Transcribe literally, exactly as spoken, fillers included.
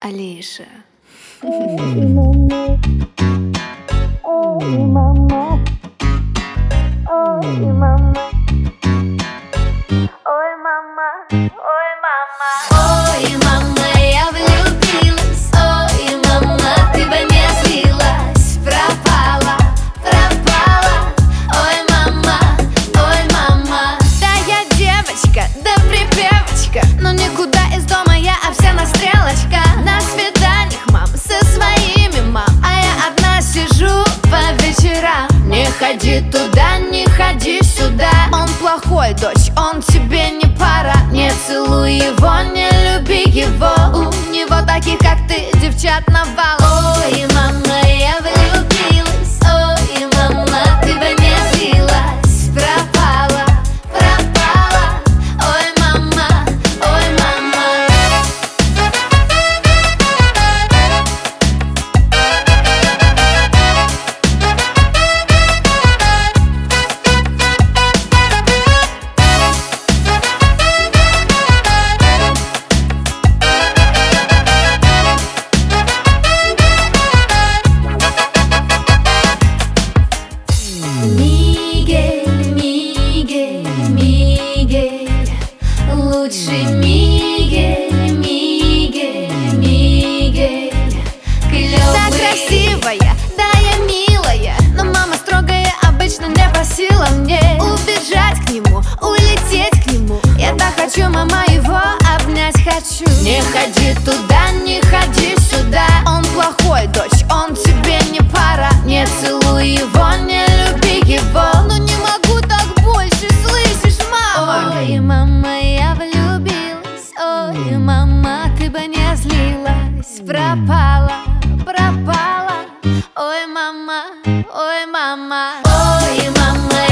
Алиша. Ой, мама, ой, мама, ой, мама, ой, мама, ой, мама. Ой, мама, я влюбилась. Ой, мама, ты бы не злилась. Пропала, пропала. Ой, мама, ой, мама. Да я девочка, да припевочка, но никуда из дома я, а вся на стрелочка. На свиданиях, мам, со своими, мам, а я одна сижу по вечерам. Не ходи туда, не ходи сюда. Он плохой, дочь, он тебе не пара. Не целуй его, не люби его. У него таких, как ты, девчат навал. Ой, мама, я влюбилась. Ой, мама, ты бы не злилась. Пропала, пропала. Ой, мама, ой, мама. Мигель, Мигель, Мигель, лучший Мигель, Мигель, Мигель, клёвый. Да красивая, да я милая, но мама строгая обычно не по силам мне убежать к нему, улететь к нему. Я так хочу, мама, его обнять хочу. Не ходи туда, не ходи сюда. Он плохой, дочь, он тебе не пара. Не целуй его, не люби его. Ну не могу так больше, слышишь, мама? Ой, мама, я влюбилась. Ой, мама, ты бы не злилась. Пропала, пропала. Ой, мама, ой, мама. Ой, мама,